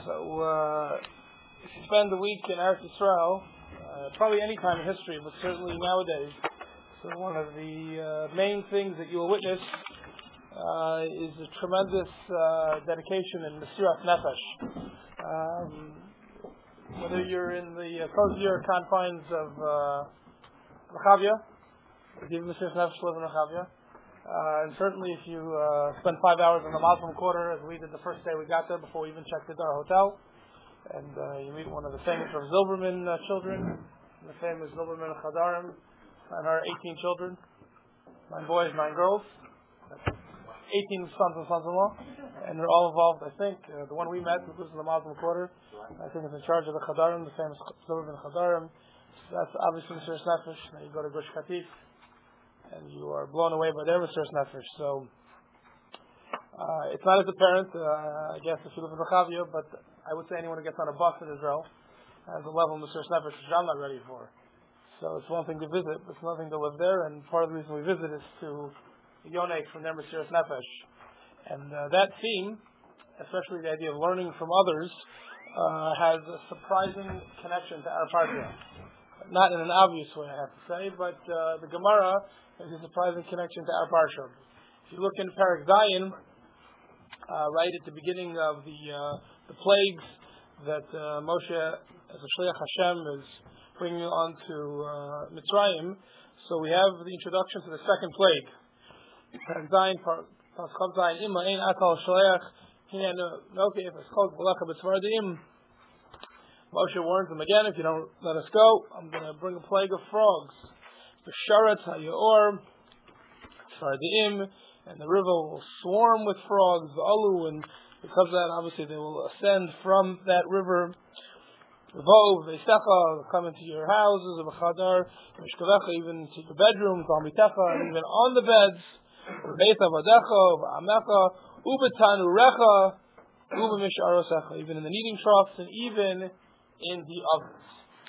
So, if you spend a week in Eretz Yisrael, probably any time in history, but certainly nowadays, so one of the main things that you will witness is a tremendous dedication and Mesiras Nefesh. Whether you're in the cozier confines of Rechavia, even Mesiras Nefesh live in Rechavia, and certainly if you spend 5 hours in the Muslim quarter, as we did the first day we got there before we even checked into our hotel, and you meet one of the famous Rav Zilberman children, the famous Zilberman Chadarim, and our 18 children, 9 boys, 9 girls, 18 sons and sons-in-law, and they're all involved, I think. The one we met, who lives in the Muslim quarter, I think is in charge of the Chadarim, the famous Zilberman Chadarim. So that's obviously Mesiras Nefesh. Now you go to Gush Katif, and you are blown away by their Mesiras Nefesh. So it's not as apparent, I guess, if you live in Rechavia, but I would say anyone who gets on a bus in Israel has a level of Mesiras Nefesh which I'm not ready for. So it's one thing to visit, but it's another thing to live there, and part of the reason we visit is to yonate from their Mesiras Nefesh. And that theme, especially the idea of learning from others, has a surprising connection to our parsha. Not in an obvious way, I have to say, but the Gemara has a surprising connection to our parsha. If you look in Perek Zayin, right at the beginning of the plagues that Moshe, as a Shliach Hashem, is bringing on to Mitzrayim, so we have the introduction to the second plague. Perek Zayin, Paschav Zayin, Ima Ein Atal Shliach, Hine Nokev Eschog B'Lecha B'Tzvardim. Moshe warns them again, if you don't let us go, I'm going to bring a plague of frogs. B'Sharetz HaYeor, Tzvardim, and the river will swarm with frogs, Alu, and because of that, obviously, they will ascend from that river. V'Vov, V'Eisecha, come into your houses, V'Chadar, V'Shkavecha, even into your bedrooms, V'Amitecha, and even on the beds, V'Beit Avadecha, V'Amecha, U'Betanu Recha, U'B'Misharosecha, even in the kneading troughs, and even in the ovens.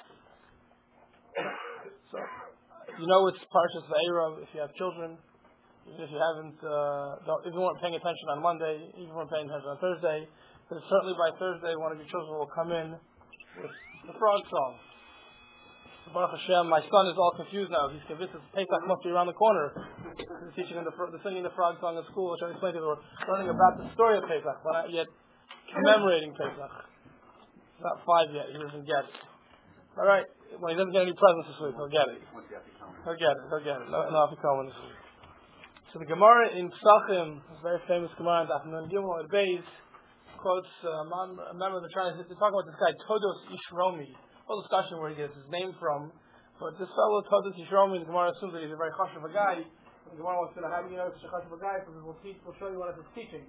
So, you know it's Parshas Va'era if you have children. Even if you haven't, if you weren't paying attention on Monday, even if you weren't paying attention on Thursday, but certainly by Thursday one of your children will come in with the frog song. Baruch Hashem, my son is all confused now. He's convinced that Pesach must be around the corner. He's teaching him the singing the frog song at school, which I explained to you. We're learning about the story of Pesach, but not yet commemorating Pesach. He's not 5 yet. He doesn't get it. All right. When he doesn't get any presents this week, he'll get it. He'll get it. No Afikomen this week. So the Gemara in Psachim, this very famous Gemara in Daf Nun Gimel at Beis, quotes a member of the Trying to talk about this guy Todos Ishromi. Whole discussion where he gets his name from, but this fellow Todos Ishromi, the Gemara assumes that he's a very chashuv guy. The Gemara wants to know how do you know he's a chashuv guy? Because we'll show you one of his teachings.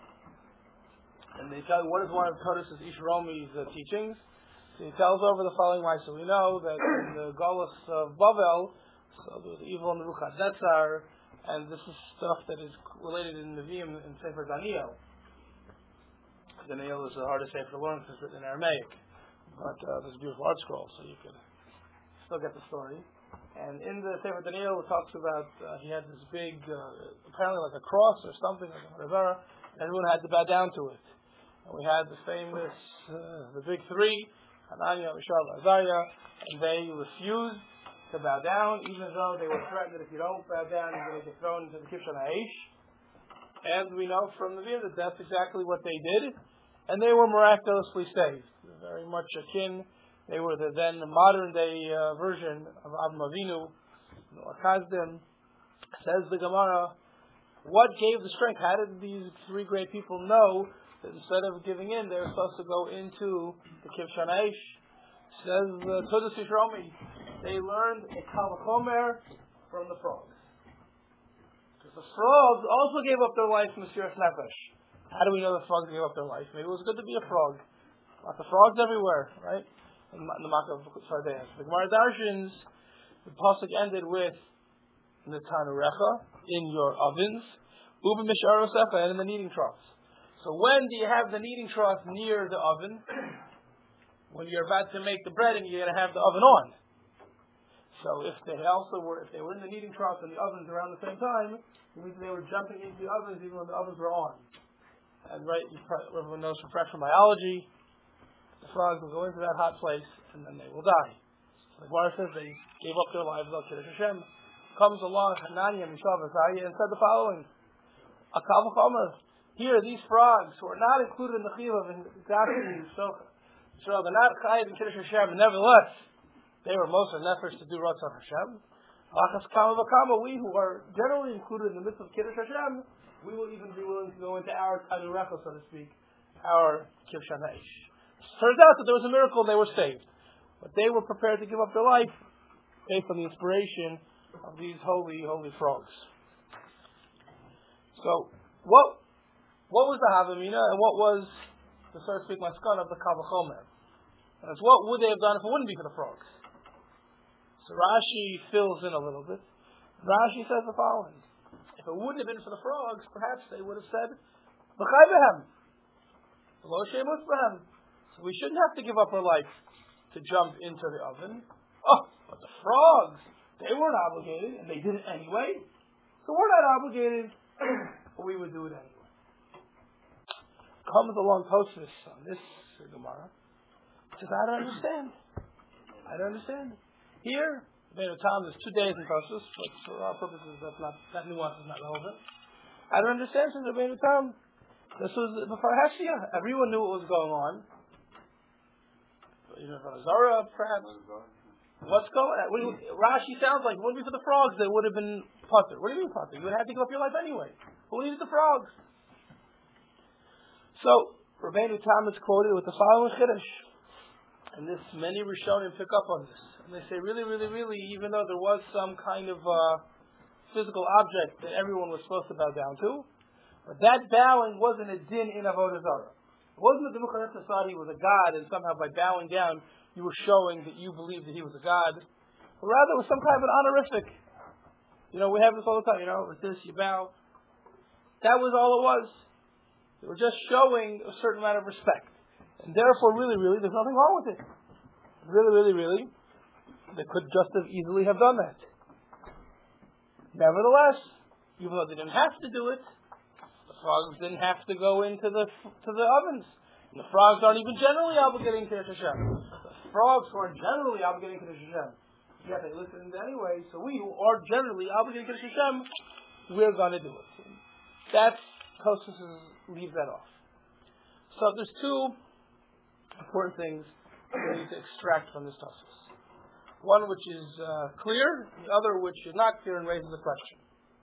And they tell you what is one of Todos Ishromi's teachings. So he tells over the following way. So we know that in the Galus of Bavel, so there was evil in Nebuchadnezzar, and this is stuff that is related in Nevi'im in Sefer Daniel. Daniel is the hardest Sefer to learn because it's written in Aramaic, but there's a beautiful art scroll, so you can still get the story. And in the Sefer Daniel, it talks about he had this big, apparently like a cross or something, like a rivera, and everyone had to bow down to it. And we had the famous, the big three, Hananiah, Mishael, Azariah, and they refused to bow down, even though they were threatened that if you don't bow down, you're going to get thrown into the Kibshan Haish. And we know from the view that that's exactly what they did, and they were miraculously saved. Very much akin. They were the then modern day version of Avram Avinu, Akazdim. Says the Gemara, what gave the strength? How did these three great people know that instead of giving in, they were supposed to go into the Kibshan Haish? Says Todos Ishromi, they learned a Kal Chomer from the frogs. Because the frogs also gave up their life in Mesiras Nefesh. How do we know the frogs gave up their life? Maybe it was good to be a frog. Lots of frogs everywhere, right? In the Makav Sardeas. The Gemara Darshins, the pasuk ended with Netanu Recha, in your ovens, Uba Misharosecha, and in the kneading troughs. So when do you have the kneading trough near the oven? When you're about to make the bread and you're going to have the oven on. So if they were in the kneading trough and the ovens around the same time, it means they were jumping into the ovens even when the ovens were on. And right, everyone knows from fractional biology The frogs will go into that hot place and then they will die. The Gemara says they gave up their lives al Kiddush Hashem. Comes along Hananiah, Mishael, Azariah and said the following: Akav Chomer, here these frogs who are not included in the Chiyuv of exactly so they're not chayiv in Kiddush Hashem, nevertheless they were most nefesh to do Ratzon Hashem. Achas Kama V'Kama, we who are generally included in the midst of Kiddush Hashem, we will even be willing to go into our Tanurecha, so to speak, our Kivshan Ha'ish. Turns out that there was a miracle and they were saved. But they were prepared to give up their life based on the inspiration of these holy, holy frogs. So, what was the Havamina and what was the, so to speak, Maskana of the Kavachomer? And it's what would they have done if it wouldn't be for the frogs? So Rashi fills in a little bit. Rashi says the following: if it wouldn't have been for the frogs, perhaps they would have said, B'chai b'hem, Lo shemus b'hem. So we shouldn't have to give up our life to jump into the oven. Oh, but the frogs, they weren't obligated, and they did it anyway. So we're not obligated, but we would do it anyway. Comes along Tosfos on this Gemara. Says, I don't understand. Here, Rabbeinu Tam, there's 2 days in Tosfos, but for our purposes, that nuance is not relevant. I don't understand, says Rabbeinu Tam. This was before Hashia. Everyone knew what was going on. Even for Zara, perhaps. What's going on? Rashi sounds like it wouldn't be for the frogs, they would have been putter. What do you mean putter? You would have to give up your life anyway. Who needed the frogs? So, Rabbeinu Tam is quoted with the following chiddush. And this, many Rishonim pick up on this. And they say, really, even though there was some kind of physical object that everyone was supposed to bow down to, but that bowing wasn't a din in Avodah Zarah. It wasn't that the Nebuchadnezzar thought he was a god, and somehow by bowing down, you were showing that you believed that he was a god. But rather, it was some kind of an honorific. We have this all the time, with this, you bow. That was all it was. They were just showing a certain amount of respect. And therefore, really, there's nothing wrong with it. Really, they could just as easily have done that. Nevertheless, even though they didn't have to do it, the frogs didn't have to go into the ovens. And the frogs aren't even generally obligating to Hashem. The frogs who are generally obligating to Hashem, yet they listened anyway. So we who are generally obligating to Hashem, we're going to do it. That's Tosfos leaves that off. So there's 2 important things we need to extract from this Tosfos. One which is clear, the other which is not clear and raises a question.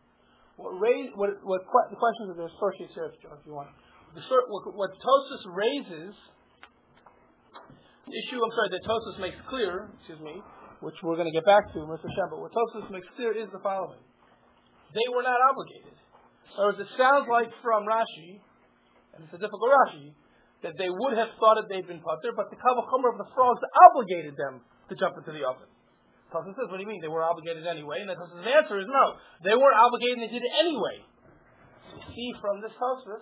The questions of the source sheets here, if you want. What Tosfos raises, the issue, that Tosfos makes clear, which we're going to get back to, Mr. Shem, but what Tosfos makes clear is the following. They were not obligated. In other words, it sounds like from Rashi, and it's a difficult Rashi, that they would have thought that they'd been putter, but the Kavachomer of the frogs obligated them to jump into the oven. Tosfos says, what do you mean? They were obligated anyway? And Tosfos' answer is no. They weren't obligated and they did it anyway. So you see from this Tosfos,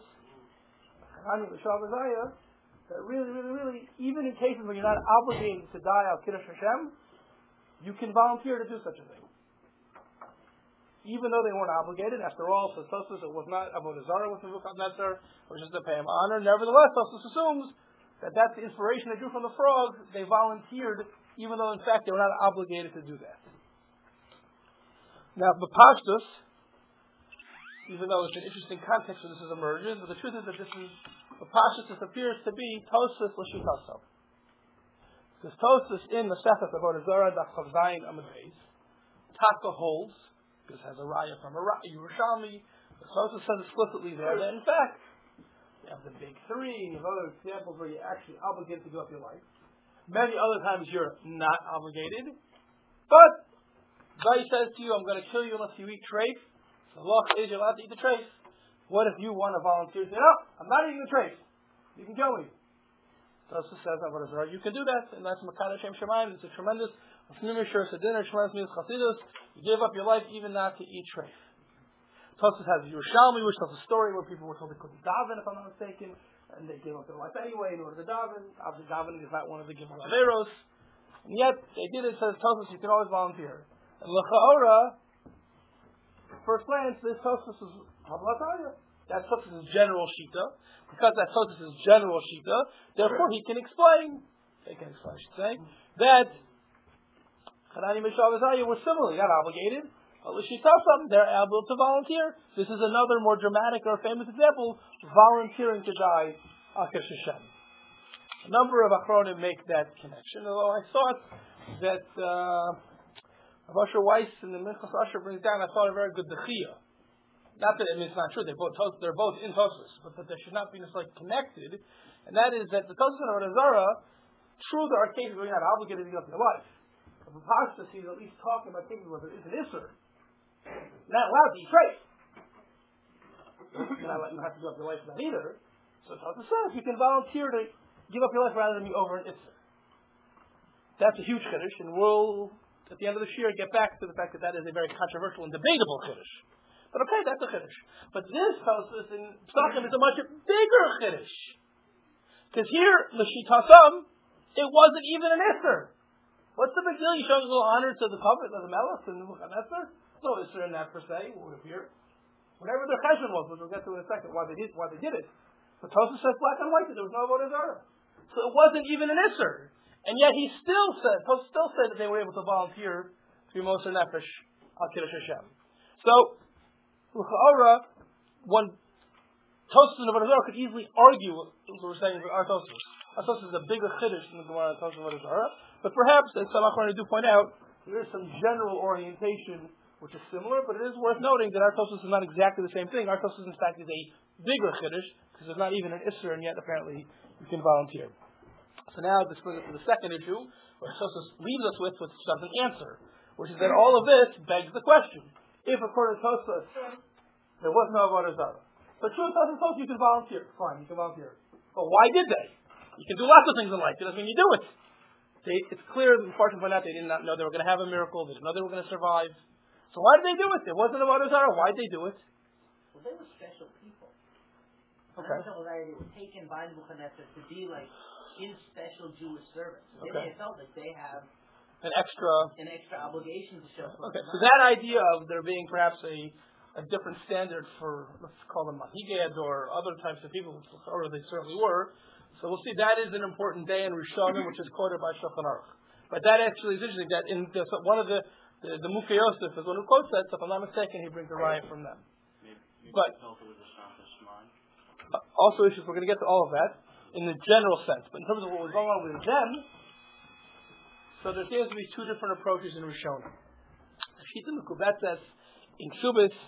that really, even in cases where you're not obligated to die al Kiddush Hashem, you can volunteer to do such a thing. Even though they weren't obligated, after all, for Tosfos it was not Avodah Zarah with Nebuchadnezzar, which is to pay him honor. Nevertheless, Tosfos assumes that that's the inspiration they drew from the frogs. They volunteered, even though in fact they were not obligated to do that. Now, the Pashtus, even though it's an interesting context where this emerges, but the truth is that this appears to be Tosfos L'Shitaso. Because Tosfos in the Sefet of Avodah Zarah, Daf Chav Zayin Amud Beis, Taka holds, because it has a raya from a Yerushalmi, the Tosfos says explicitly there that in fact, you have the big 3, you have other examples where you're actually obligated to give up your life. Many other times you're not obligated, but Zai says to you, I'm going to kill you unless you eat treif. So Allah is you're allowed to eat the treif. What if you want to volunteer? Say, no, I'm not eating the treif. You can kill me. Tosfos says, you can do that, and that's Makana Shem Shemayim. It's a tremendous you gave up your life even not to eat treif. Tosfos has Yerushalmi, which tells a story where people were told they couldn't daven, if I'm not mistaken, and they gave up their life anyway in order to daven. Obviously, davening is not one of the Gimel Averos, and yet they did it. Says Tosfos, you can always volunteer. And L'chaora, first glance, this Tosfos is Hablataya. That's Tosfos' general shita. Because that's Tosfos' general shita, therefore he can explain, I should say, that Hanani, Mishael, and Azariah were similarly not obligated. They're able to volunteer. This is another more dramatic or famous example, volunteering to die al Kiddush Hashem. A number of Achronim make that connection, although I thought that Rav Asher Weiss in the Minchas Asher brings down, I thought a very good dechiyah. Not that it's not true, they're both in Tosfos, but that they should not be necessarily connected, and that is that the Tosfos and Avodah Zarah, true there are cases where you're not obligated to give up your life. But the Pashtus, he's at least talking about cases where there is an Isser. You're not allowed to eat trade. You're not letting you have to give up your life for that either. So Tosfos says you can volunteer to give up your life rather than be over an Isser. That's a huge chiddush, and we'll, at the end of this year, get back to the fact that that is a very controversial and debatable chiddush. But okay, that's a chiddush. But this Tosfos in Pesachim is a much bigger chiddush. Because here, l'shitasam, it wasn't even an Isser. What's the big deal? You show a little honor to the covet of the Melech and the Nebuchadnezzar? No Isser in that per se, it would appear. Whatever their cheshbon was, which we'll get to in a second, why they did it. But Tosfos says black and white that there was no Avodah Zarah. So it wasn't even an Isser. And yet Tosfos still said that they were able to volunteer to be Moser Nefesh al Kiddush Hashem. So, L'cha'ora, one Tosfos and Avodah Zarah could easily argue what we're saying for our Tosfos. Our Tosfos is a bigger chiddush than the Gemara Tosfos and Avodah Zarah. But perhaps, as some Achronim do point out, there is some general orientation which is similar, but it is worth noting that our Tosfos is not exactly the same thing. Our Tosfos, in fact, is a bigger chiddush, because there's not even an Isser, and yet apparently you can volunteer. So now this brings us to the second issue, where Tosfos leaves us with an answer, which is that all of this begs the question. If, according to Tosfos, there was no Avodah Zarah, but true, Tosfos told you can volunteer. Fine, you can volunteer. But why did they? You can do lots of things in life. It doesn't mean you do it. It's clear, the Mepharshim point out, they did not know they were going to have a miracle. They didn't know they were going to survive. So why did they do it? There wasn't a Avodah Zarah. Why did they do it? Well, they were special people. Okay. They were taken by Nebuchadnezzar to be like in special Jewish service. Okay. They felt that they have an extra obligation to show. Okay. So that idea of there being perhaps a different standard for, let's call them Mahigad or other types of people, or they certainly were. So we'll see that is an important day in Rishonim, which is quoted by Shulchan Aruch. But that actually is interesting. That in one of the Mukhe Yosef is one who quotes that. So if I'm not mistaken, he brings a riot from them. But also issues, we're going to get to all of that in the general sense. But in terms of what was going on with them, so there seems to be two different approaches in Rishonim. Shita Mekubetzes in Shubis,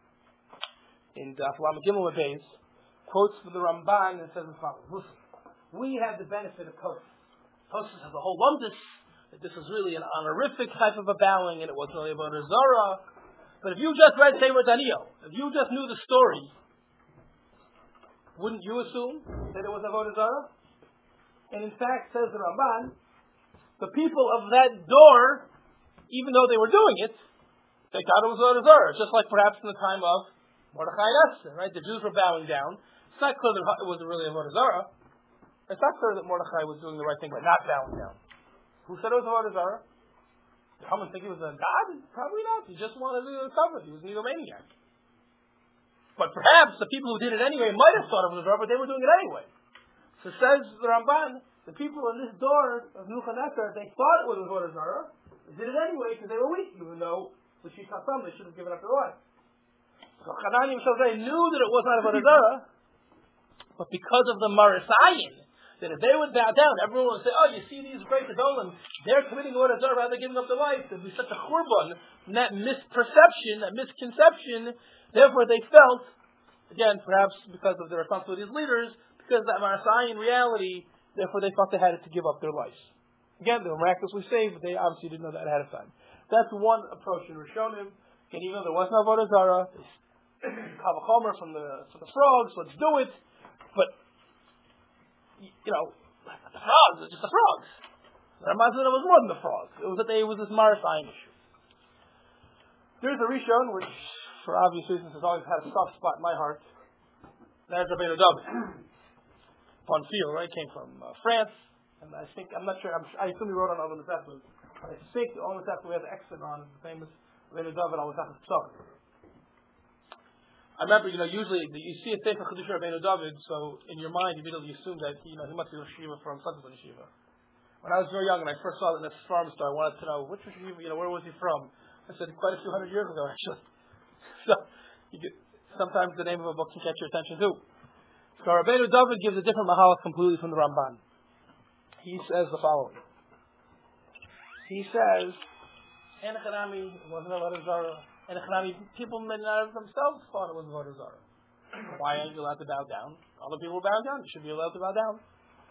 in Daf Lamed Gimel Beis, quotes from the Ramban and says as follows: listen, we have the benefit of Tosfos. Tosfos has a whole lumdus that this was really an honorific type of a bowing, and it wasn't really about a Zorah. But if you just read Sefer Daniel, if you just knew the story, wouldn't you assume that it was Avodah Zarah? And in fact, says the Ramban, the people of that door, even though they were doing it, they thought it was Avodah Zarah, just like perhaps in the time of Mordechai and Esther, right? The Jews were bowing down. It's not clear that it was really Avodah Zarah. It's not clear that Mordechai was doing the right thing by not bowing down. Who said it was Avodah Zarah? Did someone think he was a god? Probably not. He just wanted to cover it. He was an egomaniac. But perhaps the people who did it anyway might have thought it was Zarah, but they were doing it anyway. So says the Ramban, the people in this door of Nebuchadnezzar, they thought it was Avodah Zarah. They did it anyway because they were weak, even though the Shitatam, they should have given up their life. So Hanani and Shosei knew that it was not Avodah Zarah, but because of the Marisayin, that if they would bow down, everyone would say, oh, you see these great Gedolim, they're committing Avodah Zarah rather than giving up their life. There'd be such a churban, and that misperception, that misconception. Therefore, they felt, again, perhaps because of their responsibility as leaders, because of that Marisayin reality, therefore they felt they had to give up their lives. Again, they were miraculously saved, but they obviously didn't know that ahead of time. That's one approach in Rishonim. Again, even though there was no Avodah Zarah, Kavachomer from the frogs, let's do it. But the frogs are just the frogs. The Ramban said it was more than the frogs. It was that it was this Marisayin issue. There's a Rishon, which, for obvious reasons, has always had a soft spot in my heart. That's Rabbeinu David. Von Fiel, right? Came from France. And I think, I'm not sure, I assume he wrote on Al Masech, but I think the Al Masech we have the exit on, the famous Rabbeinu David Al Masech Pesach. I remember, usually you see a Sefer Chiddushei Rabbeinu David, so in your mind you immediately assume that he must be a yeshiva from such a yeshiva. When I was very young and I first saw it in this farm store, I wanted to know which yeshiva, where was he from? I said quite a few hundred years ago, actually. So sometimes the name of a book can catch your attention too. So Rabbeinu David gives a different mahalach completely from the Ramban. He says the following. He says, Enochanami wasn't a Avodah Zarah. Enochanami, people themselves thought it was Avodah Zarah. Why aren't you allowed to bow down? Other people bow down. You should be allowed to bow down.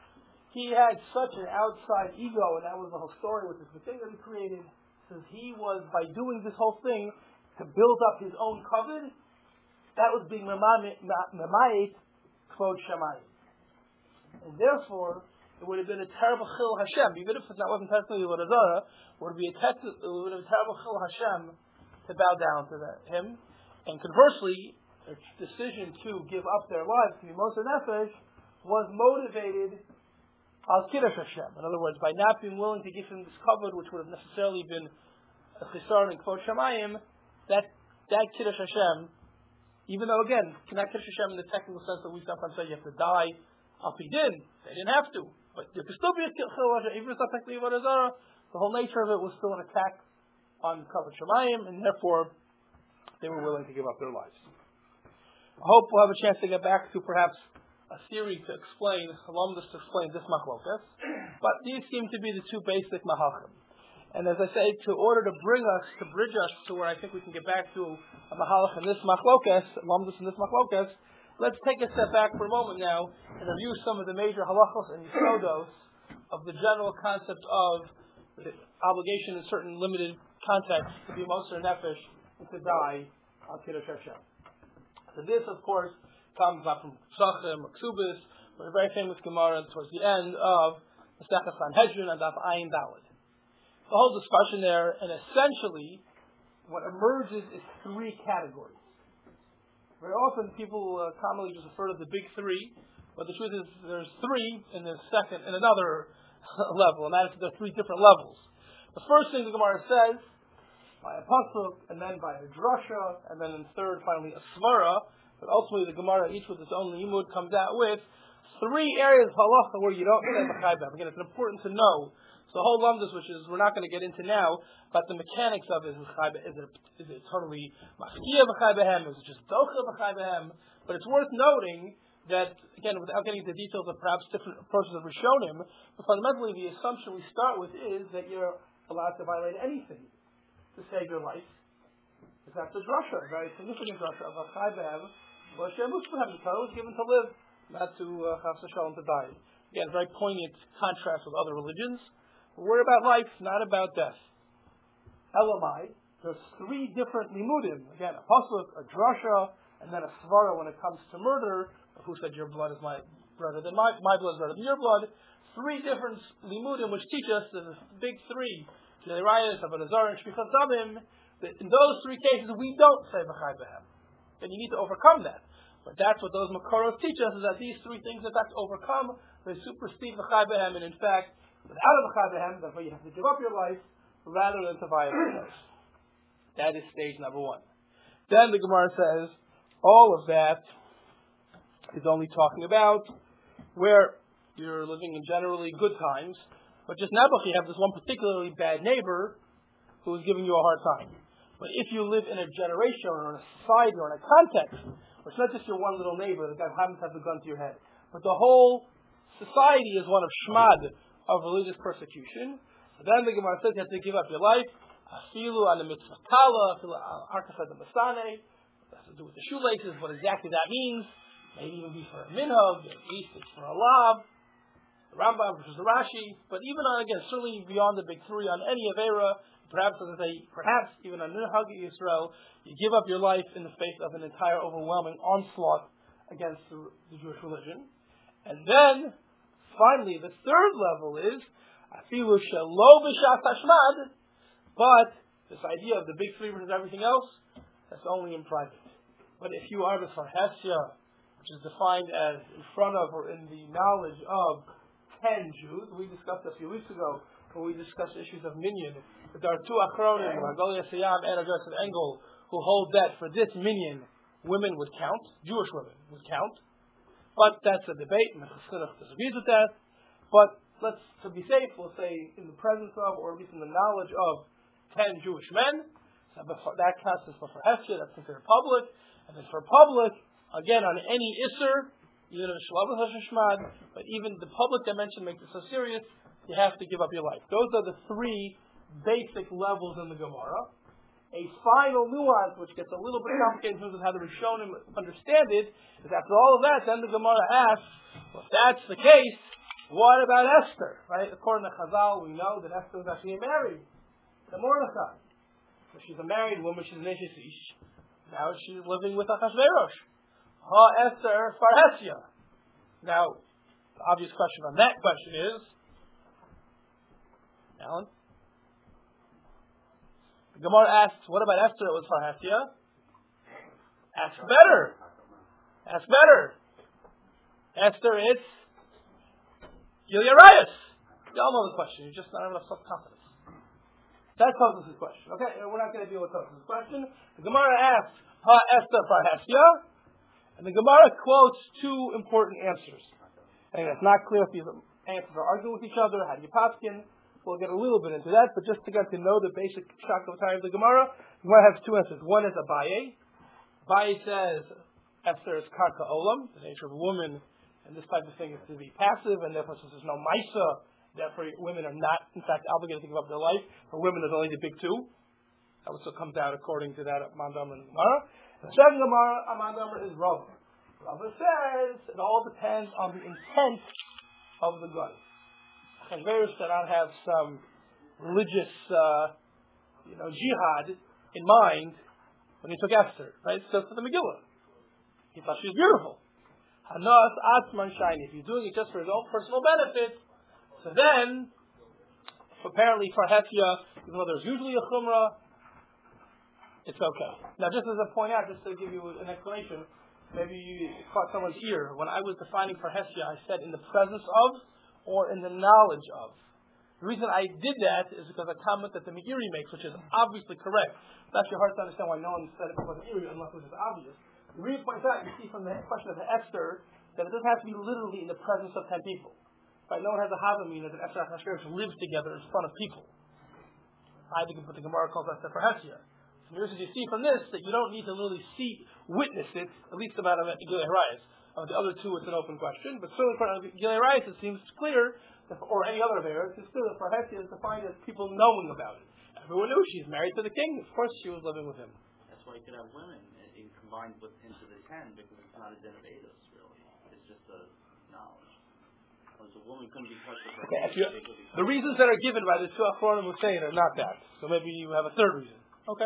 He had such an outside ego, and that was the whole story with this thing that he created. Since he was, by doing this whole thing, to build up his own covenant, that was being memayit kvod shamayim. And therefore, it would have been a terrible chil Hashem, even if it wasn't technically Avodah Zarah, it would have been a terrible chil Hashem to bow down to him. And conversely, their decision to give up their lives to be Moser Nefesh was motivated al Kiddush Hashem. In other words, by not being willing to give him this covenant, which would have necessarily been a chisaron and kvod shamayim, that Kiddush Hashem, even though again, not Kiddush Hashem in the technical sense that we sometimes say you have to die al pidin, they didn't have to. But there could still be a chil Hashem, even if it's not technically Avodah Zarah. The whole nature of it was still an attack on kvod shamayim, and therefore they were willing to give up their lives. I hope we'll have a chance to get back to perhaps a theory to explain, alumnus to explain this machlokas, but these seem to be the two basic mahachim. And as I say, to bridge us to where I think we can get back to a mahalach in this machlokas, alumnus in this machlokas, let's take a step back for a moment now and review some of the major halachos and yisodos of the general concept of the obligation in certain limited contexts to be Moser Nefesh and to die on Kiddush Hashem. So this, of course, comes up from Psachim or Ksubis, but a very famous Gemara towards the end of Masechah Sanhedrin and Daf Ayin Daled. The whole discussion there, and essentially, what emerges is three categories. Very often people commonly just refer to the big three, but the truth is there's three in another level, and that is there are three different levels. The first thing the Gemara says, by a pasuk, and then by a drasha, and then in third, finally, a svara, but ultimately the Gemara, each with its own limud, comes out with three areas of halacha where you don't say b'chai b'hem. Again, it's important to know. So the whole lumdus, which is we're not going to get into now, but the mechanics of it is it totally mafkiya b'chai b'hem? Is it just docha b'chai b'hem? But it's worth noting that, again, without getting into the details of perhaps different approaches of Rishonim, but fundamentally the assumption we start with is that you're allowed to violate anything to save your life. Because that's a drasha, a very significant drasha of b'chai b'hem. Well, Hashem the Torah was given to live, not to chas v'shalom to die. Again, very poignant contrast with other religions. We're about life, not about death. Elamai, there's three different limudim. Again, a pasuk, a drasha, and then a svara when it comes to murder. Who said your blood is my blood than my blood is better than your blood? Three different limudim which teach us the big three. Jerayas, Avodah Zarah, and Shvichas Damim. In those three cases, we don't say b'chai b'hem. And you need to overcome that. But that's what those makaros teach us, is that these three things, in fact, overcome, they supersede b'chai b'hem, and in fact, without a b'chai b'hem, therefore you have to give up your life rather than to violate your life. That is stage number one. Then the Gemara says, all of that is only talking about where you're living in generally good times, but just Nebuch, you have this one particularly bad neighbor who is giving you a hard time. But if you live in a generation or in a society or in a context, where it's not just your one little neighbor that happens to have the gun to your head, but the whole society is one of shmad, of religious persecution, so then the Gemara says you have to give up your life, afilu on the mitzvah kala, afilu arkasad masane, has to do with the shoelaces, what exactly that means, maybe even be for a minhag, at least it's for a lav, the Rambam versus the Rashi, but even on, again, certainly beyond the big three, on any Avera, perhaps, as I say, perhaps even on Minhag Yisrael, you give up your life in the face of an entire overwhelming onslaught against the Jewish religion. And then, finally, the third level is, afilu shelo b'shas hashmad, but this idea of the big three versus everything else, that's only in private. But if you are the Farhesya, which is defined as in front of or in the knowledge of 10 Jews, we discussed a few weeks ago when we discussed issues of minyan, that there are two achronim, Margol Yasayam and Address of Engel, who hold that for this minyan, women would count, Jewish women would count. But that's a debate, and the Chassidic disagrees with that. But to be safe, we'll say in the presence of, or at least in the knowledge of, 10 Jewish men. So that counts as for Hesya, that's considered public. And then for public, again, on any Isser, even if it's Shalav Hashemad, but even the public dimension makes it so serious, you have to give up your life. Those are the three basic levels in the Gemara. A final nuance, which gets a little bit complicated in terms of how the Rishonim understand it, is after all of that, then the Gemara asks, well, if that's the case, what about Esther? Right? According to Chazal, we know that Esther was actually married to Mordechai. So she's a married woman, she's an Eshes Ish. Now she's living with Achashverosh. Ha Esther Farhesya. Now, the obvious question on that question is, Alan? The Gemara asks, what about Esther that was Farhesya? Ask better. Ask better. Esther is Gilead Rayas. You all know the question. You just not have enough self-confidence. That's Tosfos' question. Okay, we're not going to deal with Tosfos' question. The Gemara asks, Ha Esther Farhesya? And the Gemara quotes two important answers. I think that's not clear if these answers are arguing with each other. How do you paskin? We'll get a little bit into that, but just to get to know the basic shakavatai of the Gemara has two answers. One is Abaye. Abaye says Esther is karka olam, the nature of a woman, and this type of thing is to be passive, and therefore since there's no maisa, therefore women are not, in fact, obligated to give up their life. For women, there's only the big two. That also comes out according to that Mandam and Gemara. The second Gemara, Mandam is Rava. Rava says it all depends on the intent of the guy. Achashverosh did not have some religious, jihad in mind when he took Esther, right? So for the Megillah, he thought she was beautiful. Hanas Atzman Shiny. If he's doing it just for his own personal benefit, so then, apparently for Hesya, even though there's usually a chumrah, it's okay. Now, just as a point out, just to give you an explanation, maybe you caught someone's ear. When I was defining for Hesya, I said in the presence of or in the knowledge of. The reason I did that is because a comment that the Meiri makes, which is obviously correct. It's actually hard to understand why no one said it was Meiri unless it was obvious. The Meiri points out, you see from the question of the Esther, that it doesn't have to be literally in the presence of 10 people. Right? No one has a Havamina that Esther and Achashverosh live together in front of people. I think what the Gemara calls Esther for Hesya. So you see from this that you don't need to literally witness it, at least about Gilead Rayas. The other two, it's an open question, but certainly for Gilead Rayas, it seems clear, or any other Averis, it's clear that for Hesya is defined as people knowing about it. Everyone knew she's married to the king. Of course, she was living with him. That's why you could have women combined into the 10 because it's not a din of Eidos, really. It's just a knowledge. Because a woman couldn't be touched with her. The reasons that are given by the two Achronim Hussein are not that. So maybe you have a third reason. Okay.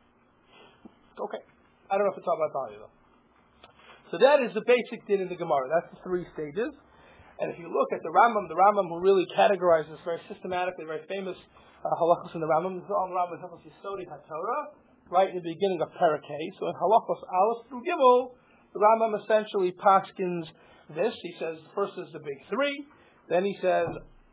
I don't know if it's all about value though. So that is the basic din in the Gemara. That's the three stages. And if you look at the Rambam who really categorizes very systematically, very famous halachos in the Rambam, the Rambam is Halachos Yisodi HaTorah, right in the beginning of Parakeh. So in halachos Aleph through Gimel, the Rambam essentially paskins this. He says first is the big three. Then he says,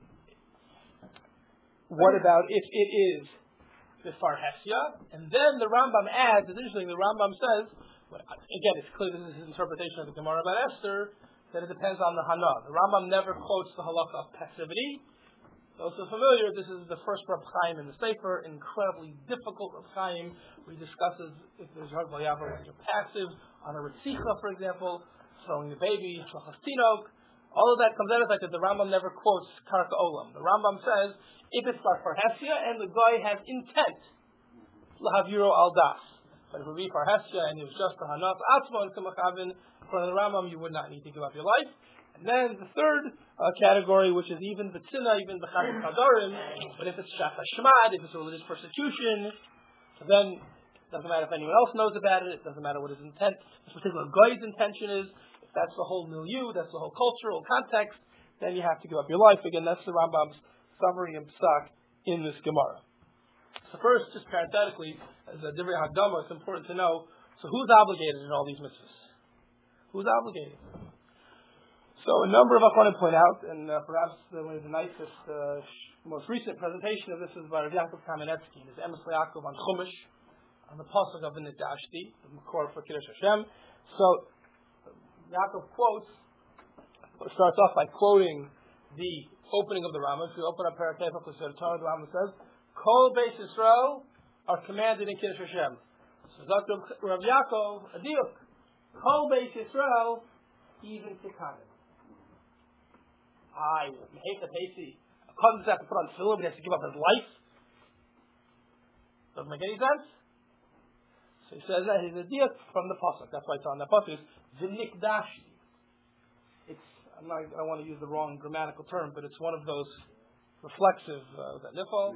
what about if it is the Farhesya? And then the Rambam adds, additionally, the Rambam says, again, it's clear this is his interpretation of the Gemara about Esther, that it depends on the Hana. The Rambam never quotes the halakha of passivity. Those who are familiar, this is the first Reb Chaim in the Sefer, incredibly difficult Reb Chaim, where he discusses if there's Harv Yavar, when you're passive, on a Ritzicha, for example, throwing the baby, Shlachas Tinok. All of that comes out of the fact that the Rambam never quotes Karka Olam. The Rambam says, if it's Farhesya and the guy has intent, Lahaviro al Das. But if it would be Farhesya and it was just the Hanas Atzma and Kamachavin, according to the Rambam, you would not need to give up your life. And then the third category, which is even B'tzina, even B'chayim Chadarim, but if it's Shach Hashmad, if it's religious persecution, so then it doesn't matter if anyone else knows about it, it doesn't matter what his intent, this particular guy's intention is, if that's the whole milieu, that's the whole cultural context, then you have to give up your life. Again, that's the Rambam's summary and psak in this Gemara. So first, just parenthetically, as a Divrei Hakdama, it's important to know, so who's obligated in all these mitzvahs? Who's obligated? So a number of Achronim point out, and perhaps one of the nicest, most recent presentation of this is by Rav Yaakov Kamenetsky, his Emes Yaakov on Chumash, on the pasuk of V'nidashti, the makor for Kiddush Hashem. So Yaakov starts off by quoting the opening of the Rambam. If you open up Parakeh the Rambam says, Kol Beis Yisrael are commanded in Kiddush Hashem. So Dr. Rav Yaakov, a diuk, Kol Beis Yisrael, even Tikkanim. I hate the Pesi. A cousin has to put on tefillin, but he has to give up his life. Doesn't make any sense. So he says that he's a diuk from the pasuk. That's why it's on the pasuk. V'nikdashti. I don't want to use the wrong grammatical term, but it's one of those reflexive. Is that nifal?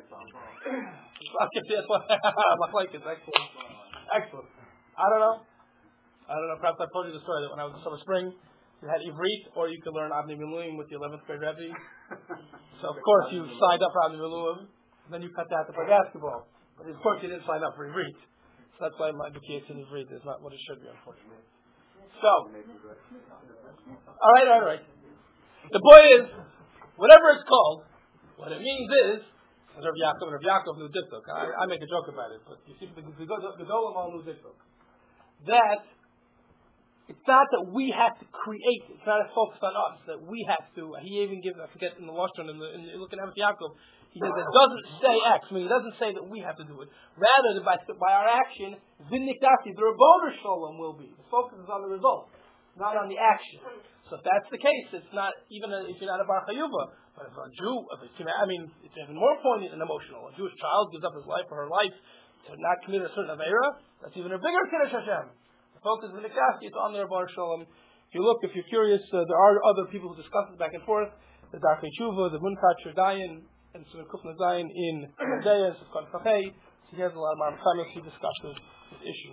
Excellent. I don't know. Perhaps I told you the story that when I was in summer spring, you had Ivrit, or you could learn Avnei Miluim with the 11th grade Rebbe. So of course you signed up for Avnei Miluim, and then you cut that to play basketball. But of course you didn't sign up for Ivrit. So that's why my BKS in Ivrit is not what it should be, unfortunately. So, all right. The point is, whatever it's called, what it means is, Rav Yaakov knew dikduk. I make a joke about it, but you see, the Gedolim all knew dikduk. That it's not that we have to create. It's not a focus on us that we have to. He even gives. I forget in the Lashon in looking at Yaakov. He says it doesn't say X. I mean, he doesn't say that we have to do it. Rather, by our action, V'nikdashti, the Rebbeinu Shalom will be. The focus is on the result, not on the action. So if that's the case, it's not even if you're not a Bar Chayuva, but if a Jew, it's even more poignant and emotional. A Jewish child gives up his life or her life to not commit a certain Aveira. That's even a bigger Kiddush Hashem. The focus is V'nikdashti, it's on the Rebbeinu Shalom. If you're curious, there are other people who discuss it back and forth. The Darkei Tshuva, the Munkach Dayan, and Sunan Kufna Zayin in Isaiah, Sufkan Kafei. So he has a lot of Marmachamis. He discusses this issue.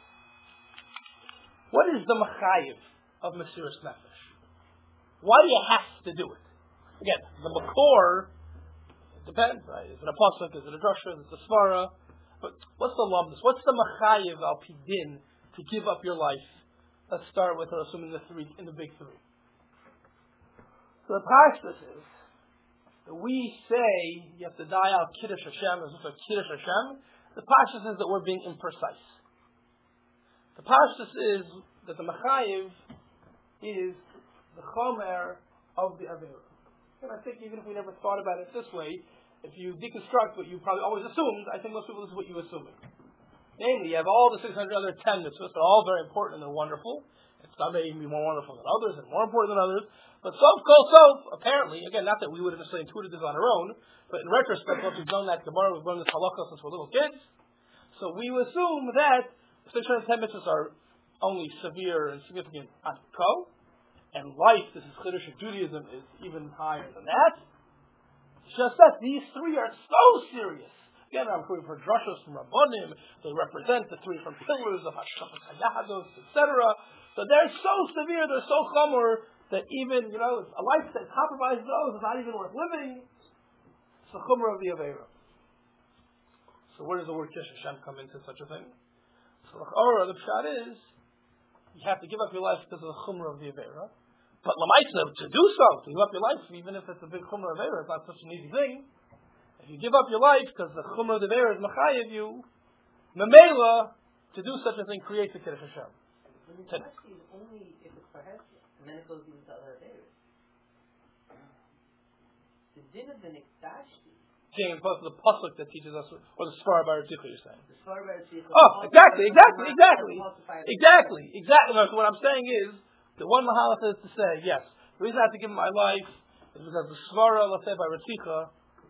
What is the Machayev of Mesiras Nefesh? Why do you have to do it? Again, the Makor depends, right? Is it a pasuk? Is it a drasha? Is it a svara? But what's the lumdus? What's the Machayev al Pidin to give up your life? Let's start with assuming the big three. So the pashtus is that we say you have to die out Kiddush Hashem as if it's Kiddush Hashem. The pashtus is that we're being imprecise. The pashtus is that the Machayev is the chomer of the Aveira. And I think even if we never thought about it this way, if you deconstruct what you probably always assumed, I think most people this is what you're assuming. Namely, you have all the 600 other 10 mitzvahs, they're all very important and they're wonderful. And some may even be more wonderful than others and more important than others. But apparently, again, not that we would have necessarily intuited this on our own, but in retrospect, once we've done that Gemara, we've learned this halakha since we're little kids. So we assume that 610 mitzvahs are only severe and significant on Ko, and life, this is Chiddush of Judaism, is even higher than that. Just that these three are so serious. Again, I'm quoting for drashos from Rabbanim. They represent the three from pillars of Hashkafas Hayahados, etc. So they're so severe, they're so chomer, that even, a life that compromises those is not even worth living. It's the chomer of the Aveira. So where does the word Kiddush Hashem come into such a thing? So the pshat is, you have to give up your life because of the chomer of the Aveira. But Lamaisa, to do so, to give up your life, even if it's a big chomer of Aveira, it's not such an easy thing. If you give up your life because the chomer of the Aveira is machayev you, Mamela, to do such a thing creates a Kiddush Hashem. The Nikdashti is only if it's for Hesed, and then it goes even to other Aveiras. The din of the Nikdashti. James, both the pasuk that teaches us, or the Sfar Bar Tzikha, you're saying. The Sfar Bar Tzikha. Oh, exactly. So what I'm saying is, the one mahalach is to say, yes, the reason I have to give him my life is because the Svara, let's say, by Ritzicha,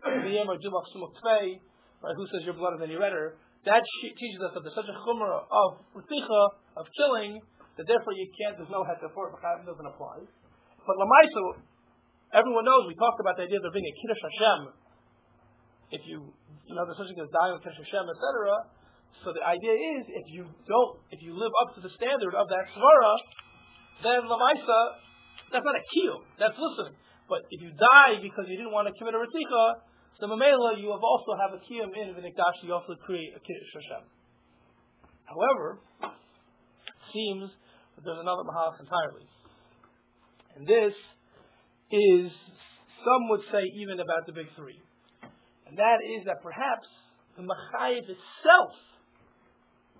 right, who says you're blood and then you're redder, that teaches us that there's such a chumrah of Ritzicha, of killing, that therefore there's no heter for it, it doesn't apply. But Lamaisa, everyone knows, we talked about the idea of there being a Kiddush Hashem, if there's such a thing as dying with Kiddush Hashem, etc. So the idea is, if you live up to the standard of that Svara, then Lamaisa, that's not a kiyum, that's listening. But if you die because you didn't want to commit a Ritzicha, so Mamela, you also have a kiyum in V'nikdash, you also create a Kiddush Hashem. However, it seems that there's another mahalach entirely. And this is, some would say, even about the big three. And that is that perhaps the Machayev itself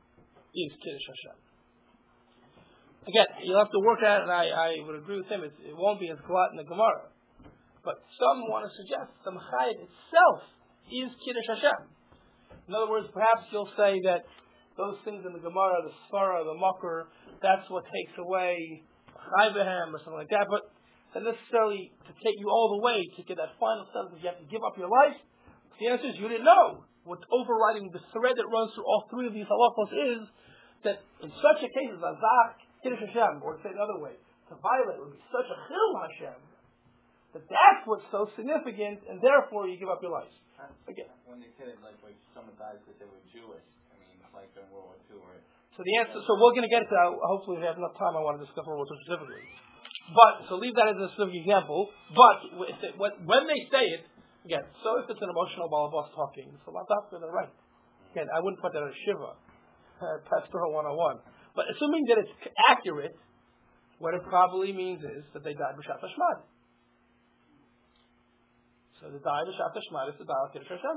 is Kiddush Hashem. Again, you'll have to work at it, and I would agree with him. It won't be as glut in the Gemara. But some want to suggest the Mechayev itself is Kiddush Hashem. In other words, perhaps you'll say that those things in the Gemara, the Svara, the Makar, that's what takes away Chayvehem or something like that. But not necessarily to take you all the way to get that final sentence, you have to give up your life. The answer is you didn't know. What's overriding the thread that runs through all three of these halachos is that in such a case as Azak, Kiddush Hashem, or to say it another way, to violate would be such a Chil Hashem that that's what's so significant, and therefore you give up your life. Again. When they said it, like someone died because they were Jewish, I mean, like in World War II, right? So the answer, so we're going to get to that. Hopefully we have enough time. I want to discuss World War II specifically. But, so leave that as a specific example. But, when they say it, again, so if it's an emotional balabas talking, so not after they're right. Again, I wouldn't put that as Shiva, Pastoral 101. But assuming that it's accurate, what it probably means is that they died b'Shat Hashmad. So the die b'Shat Hashmad is the die of Kiddush Hashem.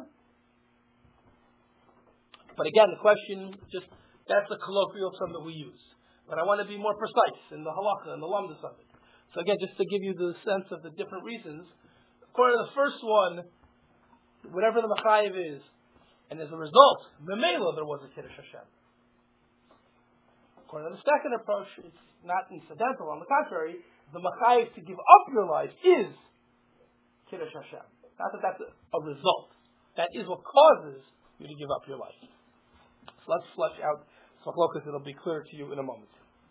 But again, the question, that's the colloquial term that we use. But I want to be more precise in the halacha and the lamdas of it. So again, just to give you the sense of the different reasons, according to the first one, whatever the Mechayev is, and as a result, Memela, there was a Kiddush Hashem. According to the second approach, it's not incidental. On the contrary, the Mechayev to give up your life is Kiddush Hashem. Not that that's a result. That is what causes you to give up your life. So let's flesh out some halachos. It'll be clear to you in a moment.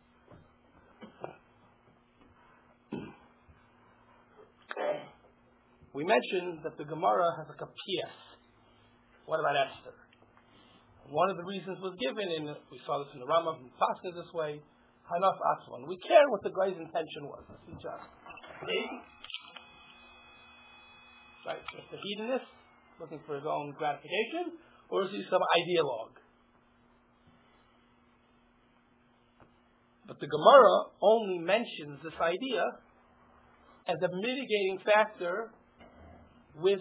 We mentioned that the Gemara has like a PS. What about Esther? One of the reasons was given, and we saw this in the Rambam from Pascha this way, Hanas Atzman. We care what the guy's intention was. Is he just right, just a hedonist, looking for his own gratification, or is he some ideologue? But the Gemara only mentions this idea as a mitigating factor with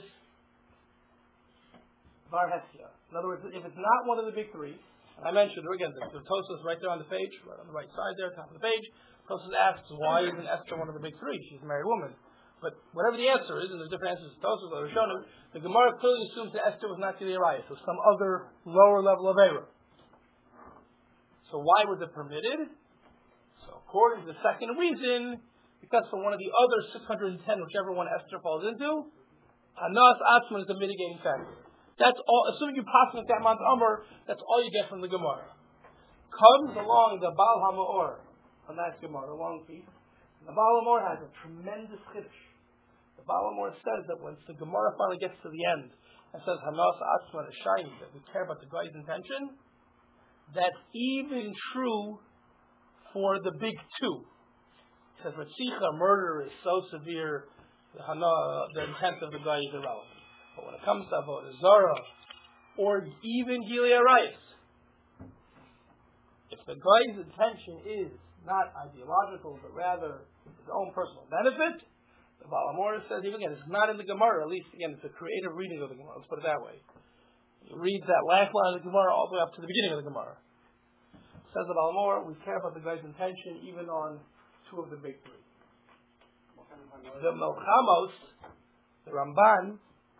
Bar Hesia. In other words, if it's not one of the big three, and I mentioned again, the Tosfos right there on the page, right on the right side there, top of the page, Tosfos asks, why isn't Esther one of the big three? She's a married woman. But whatever the answer is, and there's different answers to Tosfos or Rishonim, the Gemara clearly assumes that Esther was not Gilei Arayos, so some other lower level of error. So why was it permitted? So according to the second reason, because for one of the other 610, whichever one Esther falls into, Hanas Atzman is the mitigating factor. That's all. Assuming you pass with that Mount Amr, that's all you get from the Gemara. Comes along the Baal HaMaor, a nice Gemara, a long piece. The Baal HaMaor has a tremendous chiddush. The Baal HaMaor says that once the Gemara finally gets to the end and says Hanas Atzman is shiny, that we care about the guy's intention, that's even true for the big two. It says Retzicha, murder, is so severe, the intent of the guy is irrelevant. But when it comes to Avodah Zarah, or even Gilei Arayos, if the guy's intention is not ideological, but rather his own personal benefit, the Baal HaMaor says, even again, it's not in the Gemara, at least, again, it's a creative reading of the Gemara, let's put it that way. You read that last line of the Gemara all the way up to the beginning of the Gemara. Says the Baal HaMaor, we care about the guy's intention even on two of the big three. The Melchamos, the Ramban,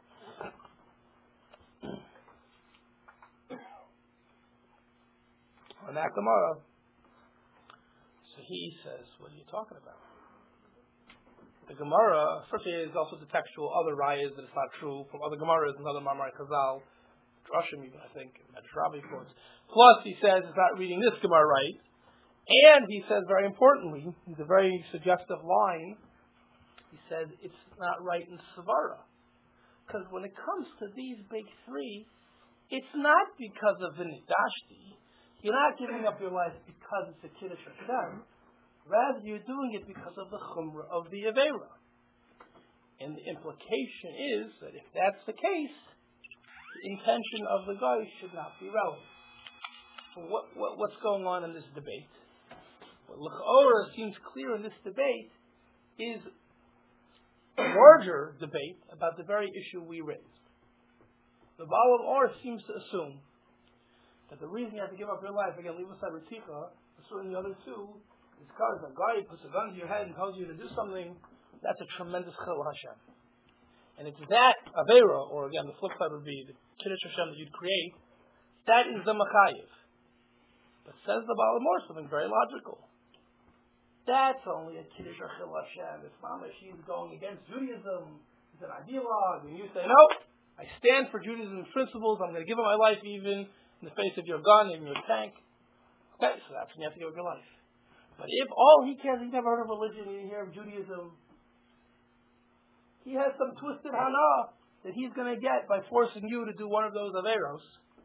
on that Gemara, so he says, what are you talking about? The Gemara, first is also the textual other rayas that it's not true from other Gemaras and other Mamar Chazal, Drashim even, I think, Medrash quotes. Plus, he says it's not reading this Gemara right, and he says very importantly, it's a very suggestive line, he says it's not right in Svara. Because when it comes to these big three, it's not because of the Nidashti. You're not giving up your life because it's a Kiddush Hashem. Rather, you're doing it because of the Chumrah of the Aveira. And the implication is that if that's the case, the intention of the guy should not be relevant. So what's going on in this debate? What L'chaora seems clear in this debate is a larger debate about the very issue we raised. The Baal HaMaor seems to assume that the reason you have to give up your life, again, leave aside Ritzicha, certainly the other two, is because a guy puts a gun to your head and tells you to do something, that's a tremendous chil Hashem. And it's that Avera, or again, the flip side would be the Kiddush Hashem that you'd create, that is the Machayev. But says the Baal Mor, something very logical. That's only a Kiddush or Chil Hashem. If Mama, she's going against Judaism, it's an ideologue, and you say, no, I stand for Judaism's principles, I'm going to give up my life even in the face of your gun and your tank. Okay, so that's when you have to give up your life. But if all he cares, he's never heard of religion, he didn't hear of Judaism, he has some twisted hana that he's going to get by forcing you to do one of those averos.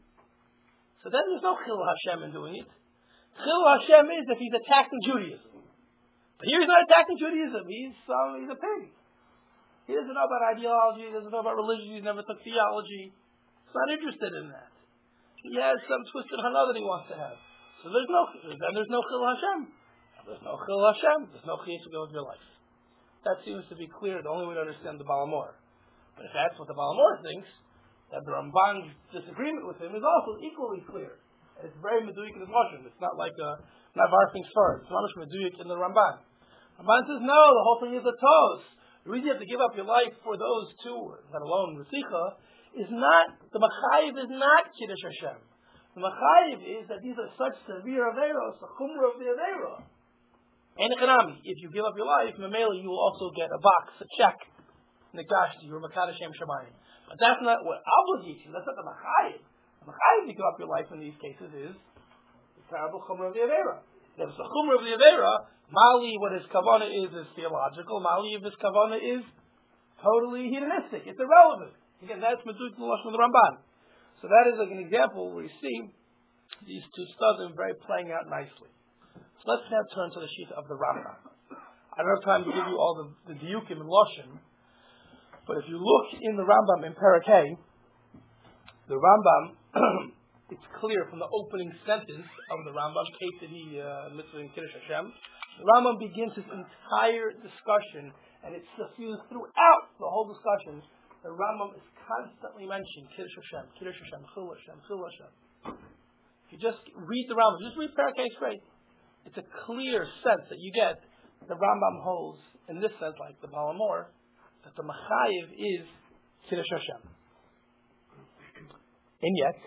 So then there's no Chil Hashem in doing it. Chil Hashem is if he's attacking Judaism. But here he's not attacking Judaism. He's a pig. He doesn't know about ideology. He doesn't know about religion. He never took theology. He's not interested in that. He has some twisted hana that he wants to have. So there's no Chil Hashem. There's no Chil Hashem. There's no chiyuv to go with your life. That seems to be clear. The only way to understand the Baal Mor. But if that's what the Baal Mor thinks, that the Ramban's disagreement with him is also equally clear. And it's very meduik in his lashon. It's not like not varfing sfar. It's not much meduik in the Ramban. Ramban says no. The whole thing is a tos. The reason you have to give up your life for those two, let alone Ritzicha, is not the Machayev is not Kiddush Hashem. The Machayev is that these are such severe averos, the chumrah of the avera. And economy, if you give up your life, Mamela, you will also get a box, a check, Nagashti, or Makad Hashem Shemayim. But that's not what obligates you. That's not the Machayev. The Machayev to give up your life in these cases is the terrible chumrah of the avera. If it's the chumrah of the avera, Mali, what his kavanah is theological. Mali, if his kavanah is totally hedonistic. It's irrelevant. Again, that's Meduik in the Lashon of the Ramban. So that is like an example where you see these two studies very playing out nicely. So let's now turn to the sheet of the Rambam. I don't have time to give you all the diukim in Lashon, but if you look in the Rambam in Parakeh, the Rambam, it's clear from the opening sentence of the Rambam, Ketedi Mitzvah in Kiddush Hashem, the Rambam begins his entire discussion, and it's suffused throughout the whole discussion. The Rambam is constantly mentioning Kiddush Hashem, Chil Hashem, Chil Hashem. If you just read the Rambam, just read Parakeh straight, it's a clear sense that you get. The Rambam holds, in this sense, like the Baal Mor, that the Machayev is Kiddush Hashem. And yet,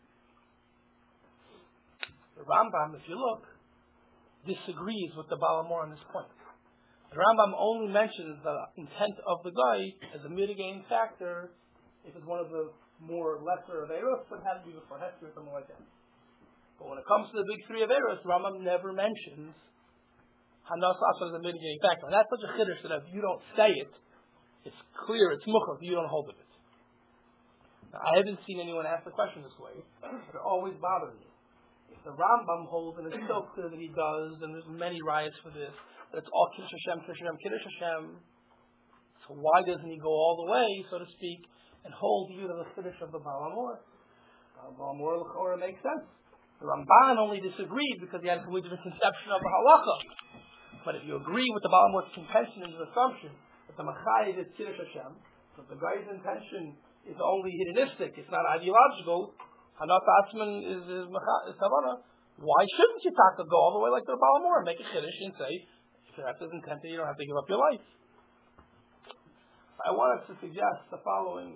the Rambam, if you look, disagrees with the Baal Mor on this point. The Rambam only mentions the intent of the guy as a mitigating factor if it's one of the more lesser Averos, but it has to be before Hester or something like that. But when it comes to the big three Averos, the Rambam never mentions Hanas Asad as a mitigating factor. And that's such a chiddush that if you don't say it, it's clear, it's muchav, you don't hold of it. Now, I haven't seen anyone ask the question this way, but it always bothers me. If the Rambam holds, and it's so clear that he does, and there's many riots for this, that it's all Kiddush Hashem, Kiddush Hashem, Kiddush Hashem, so why doesn't he go all the way, so to speak, and hold you to the Kiddush of the Baal Mor? Baal Mor l'chora makes sense. The Ramban only disagreed because he had a completely different conception of the halacha. But if you agree with the Baal Mor's contention and his assumption that the Machayev is Kiddush Hashem, so the guy's intention is only hedonistic, it's not ideological, Hanat Atzman is Savannah, why shouldn't you go all the way like the Baal Mor and make a Kiddush and say, if that's his intent, you don't have to give up your life? I wanted to suggest the following.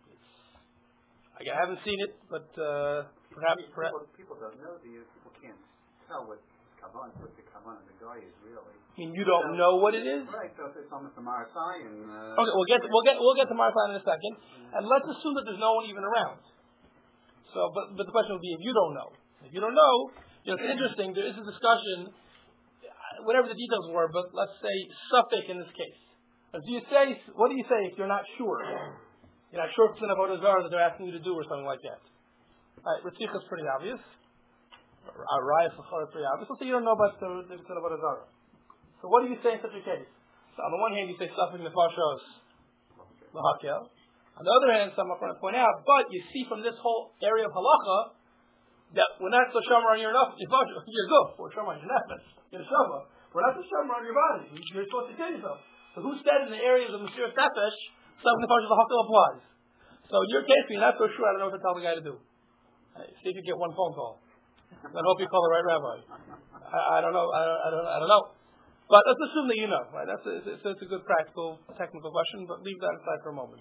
I haven't seen it, but perhaps people don't know. People can't tell what the kavan of the guy is really. I mean, you don't know what it is? Right. So it's almost a Marasai and. Okay, we'll get to Marasai in a second, and let's assume that there's no one even around. So, but the question would be, if you don't know, it's interesting. There is a discussion, whatever the details were, but let's say suffix in this case. What do you say if you're not sure? You're not sure if it's an avodah zarah that they're asking you to do or something like that. Right, Ritzicha is pretty obvious. Arayas l'chor is pretty obvious. Let's say you don't know about if it's an avodah zarah. So what do you say in such a case? So on the one hand, you say suffix nefashos l'hakel. On the other hand, some are going to point out, but you see from this whole area of halacha that we're not so shamar on your goof, we're shamar on your nefesh, your neshama. We're not so shamar on your body. You're supposed to kill yourself. So who said in the areas of Mesiras Nefesh, something the function of the Hakal applies? So in your case, you're not so sure, I don't know what to tell the guy to do. See if you get one phone call. I hope you call the right rabbi. I don't know. I don't know. But let's assume that you know. Right? It's a good practical, technical question, but leave that aside for a moment.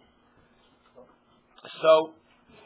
So,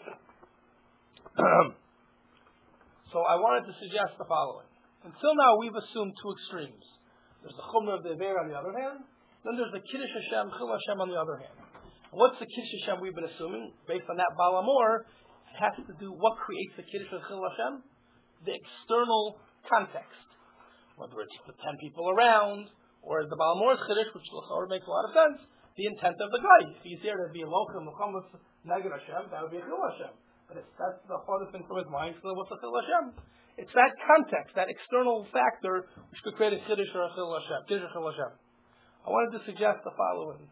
so I wanted to suggest the following. Until now, we've assumed two extremes. There's the Chumrah of the Aveira on the other hand, then there's the Kiddush Hashem, Chil Hashem on the other hand. What's the Kiddush Hashem we've been assuming? Based on that Baal Amor, it has to do what creates the Kiddush of Chil Hashem? The external context. Whether it's the 10 people around, or the Baal Amor's Kiddush, which makes a lot of sense, the intent of the guy. If he's there to be a Lochem, Muhammad, Neged Hashem, that would be a Chil Hashem. But that's the farthest thing from his mind, so what's a Chil Hashem? It's that context, that external factor, which could create a Kiddush or a Chil Hashem. Kiddush or Chil Hashem. I wanted to suggest the following.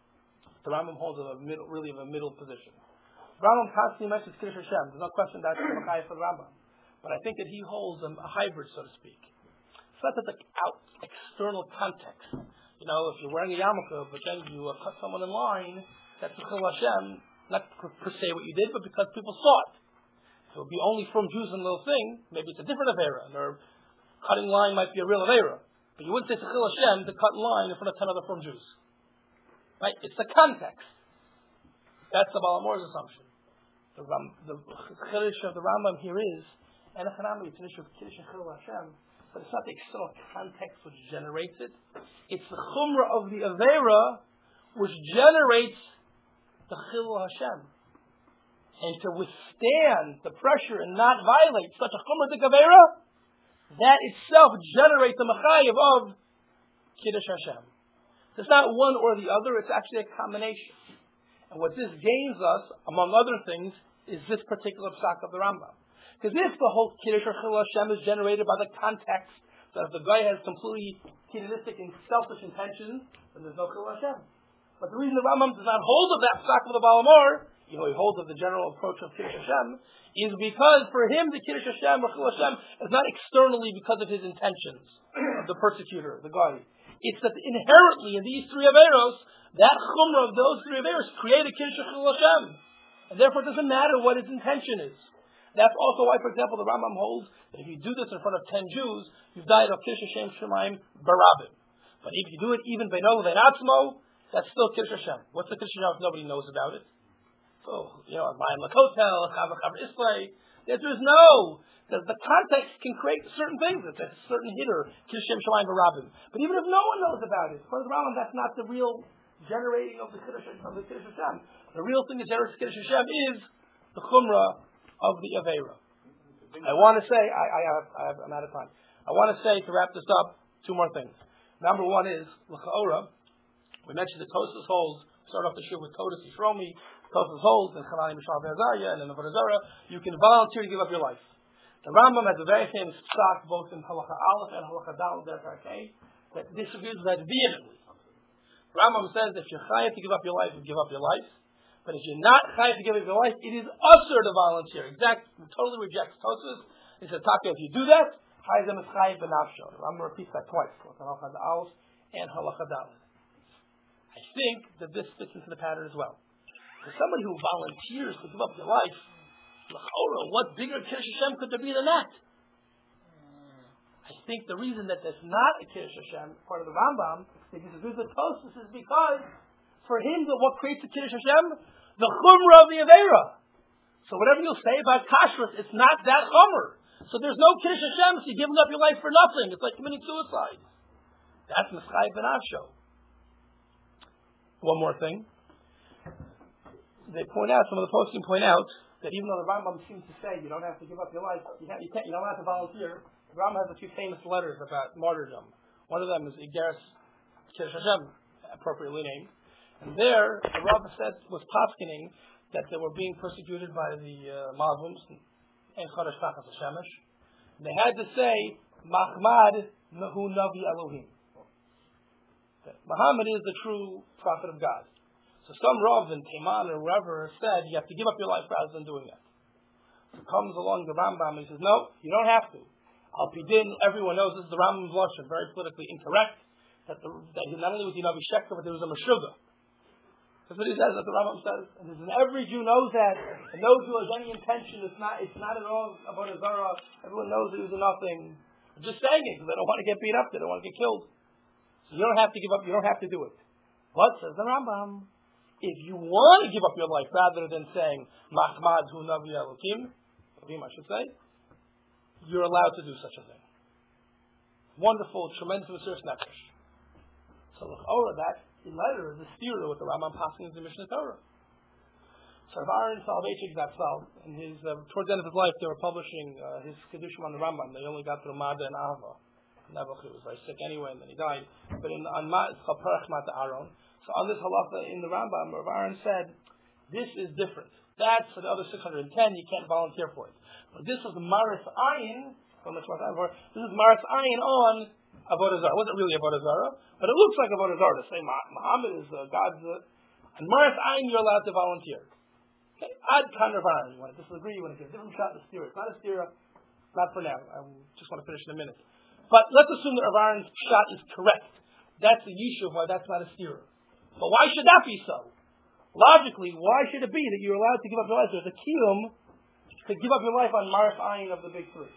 The Rambam holds of a middle position. The Rambam constantly mentions Kiddush Hashem. There's no question that's the Machai for the Rambam. But I think that he holds a hybrid, so to speak. It's not that the external context. You know, if you're wearing a yarmulke, but then you cut someone in line, that's a Chil Hashem, not per se what you did, but because people saw it. If it would be only from Jews and little thing, maybe it's a different Aveira. Or cutting line might be a real Aveira. But you wouldn't say it's a Chil Hashem to cut in line in front of 10 other from Jews. Right? It's the context. That's the Baal Amor's assumption. The Kiddush of the Rambam here is, and it's an issue of Kiddush and Chil Hashem, but it's not the external context which generates it. It's the Chumrah of the Aveira which generates the Chil Hashem. And to withstand the pressure and not violate such a Chumrah Aveira, that itself generates the Machayev of Kiddush Hashem. It's not one or the other, it's actually a combination. And what this gains us, among other things, is this particular psak of the Rambam. Because if the whole Kiddush or Chil Hashem is generated by the context, that if the guy has completely hedonistic and selfish intentions, then there's no Chil Hashem. But the reason the Rambam does not hold of that psak of the Baal Amor, he holds of the general approach of Kiddush Hashem, is because for him the Kiddush Hashem or Chil Hashem is not externally because of his intentions, of the persecutor, the guy. It's that inherently in these three Averos, that Chumrah of those three Averos create a Kiddush or Chil Hashem. And therefore it doesn't matter what his intention is. That's also why, for example, the Rambam holds that if you do this in front of 10 Jews, you've died of Kiddush Hashem Shemaim Barabim. But if you do it even Beino Ve'atzmo, that's still Kiddush Hashem. What's the Kiddush Hashem if nobody knows about it? So, Mayim Lakotel, Chavar Isplay. The answer is no. Because the context can create certain things. It's a certain hitter, Kiddush Hashem Shemaim Barabim. But even if no one knows about it, for the Rambam, that's not the real generating of the Kiddush Hashem. The real thing that generates Kiddush Hashem is the Chumrah of the Aveira. I want to say, I'm out of time. I want to say, to wrap this up, two more things. Number one is, L'cha'ora, we mentioned that Tosfos holds, start off the shiur with Kodesh Yishromi, Tosfos holds, and Chanani Mishal Ve'azariah, and in the Avodah you can volunteer to give up your life. The Rambam has a very famous psak, both in Halacha Aleph and Halacha Daled, that disagrees with that vehemently. The Rambam says that if you're chayav to give up your life, you give up your life. But if you're not chayav to give up your life, it is usher to volunteer. Totally rejects Tosfos. He said, Taka, if you do that, Chayzem is chayav b'nafsho. The Rambam repeats that twice, both in Halacha Aleph and Halacha Daled. I think that this fits into the pattern as well. For somebody who volunteers to give up their life, what bigger Kiddush Hashem could there be than that? I think the reason that there's not a Kiddush Hashem, part of the Rambam, that disagrees with Tosfos, is because for him, what creates the Kiddush Hashem? The Chumrah of the Aveira. So whatever you'll say about Kashrus, it's not that Chumrah. So there's no Kiddush Hashem, so you're giving up your life for nothing. It's like committing suicide. That's Mischai Ben Afsho. One more thing. They point out, some of the posting point out, that even though the Rambam seems to say you don't have to give up your life, you don't have to volunteer, the Rambam has a few famous letters about martyrdom. One of them is Igeres Kiddush Hashem, appropriately named. And there, the Rambam was poskening that they were being persecuted by the Muslims, and Chodesh Tachas HaShemesh. They had to say, Mahmad Hu Navi Elohim. Muhammad is the true prophet of God. So some Rav in Taiman or wherever said you have to give up your life rather than doing that. So comes along the Rambam and he says, no, you don't have to. Al Pidin, everyone knows this is the Rambam's lashon, very politically incorrect, that not only was he Navi Sheker, but there was a Meshuggah. That's what he says, that's what Rambam says. And every Jew knows that, and knows who has any intention, it's not at all about a Zara. Everyone knows it was nothing. I'm just saying it because they don't want to get beat up, they don't want to get killed. So you don't have to give up, you don't have to do it. But, says the Rambam, if you want to give up your life rather than saying, Mahmad hu Navi Elokim, I should say, you're allowed to do such a thing. Wonderful, tremendous Mesiras Nefesh. So look, that letter is a steer with the Rambam passing into the Mishnah Torah. So Rav Aaron Soloveitchik Zatzal, in his towards the end of his life, they were publishing his Kedushim on the Rambam. They only got through Mada and Ahava. Nebuchadnezzar was very sick anyway, and then he died. But on Ma'at, it's called Parach Mata Aaron. So on this halacha in the Rambam, Rav Aaron said, this is different. That's for the other 610, you can't volunteer for it. But this was Maris Ayin, this is Maris Ayin on Avodah Zarah. It wasn't really Avodah Zarah, but it looks like Avodah Zarah to say Muhammad is God's. And Maris Ayin, you're allowed to volunteer. Okay, Ad Kan Rav Aaron. You want to disagree, you want to give a different shot in the steer. It's not a steer, not for now. I just want to finish in a minute. But let's assume that Rav Aaron's shot is correct. That's the issue of why that's not a steer. But why should that be so? Logically, why should it be that you're allowed to give up your life? There's a kiyum to give up your life on Maris Ayin of the big three.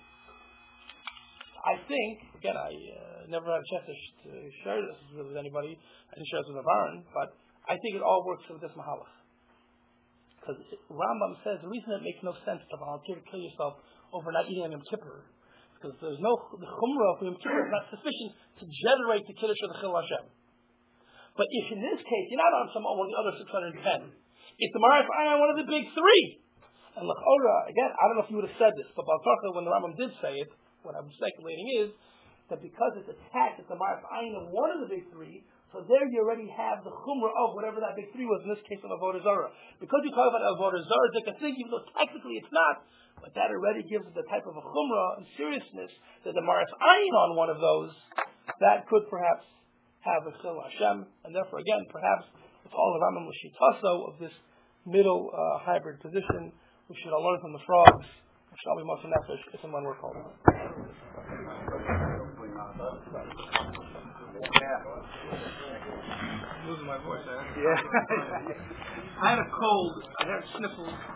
I think, again, I never had a chance to share this with anybody. I didn't share this with Rav Aaron, but I think it all works with this mahalach. Because Rambam says the reason it makes no sense to volunteer to kill yourself over not eating on Yom Kippur, because the chumrah of Yom Kippur is not sufficient to generate the kiddush of the Chil Hashem. But if in this case you're not on one of the other 610, it's the Maris Ayin on one of the big three. And l'chora, again, I don't know if you would have said this, but Baltarcha, when the Rambam did say it, what I'm speculating is that because it's attacked at the Maris Ayin of one of the big three, so there you already have the chumrah of whatever that big three was, in this case of Avodah Zarah. Because you talk about Avodah Zarah, they can think, even though technically it's not, but that already gives it the type of a chumrah and seriousness that the Maris Ayin on one of those, that could perhaps have a Chil Hashem, and therefore again, perhaps it's all the Rambam L'shitaso of this middle hybrid position. We should all learn from the frogs. Shall be Moshe Nefesh, if and when we're called. Losing my voice, Yeah. I had a cold. I had sniffles.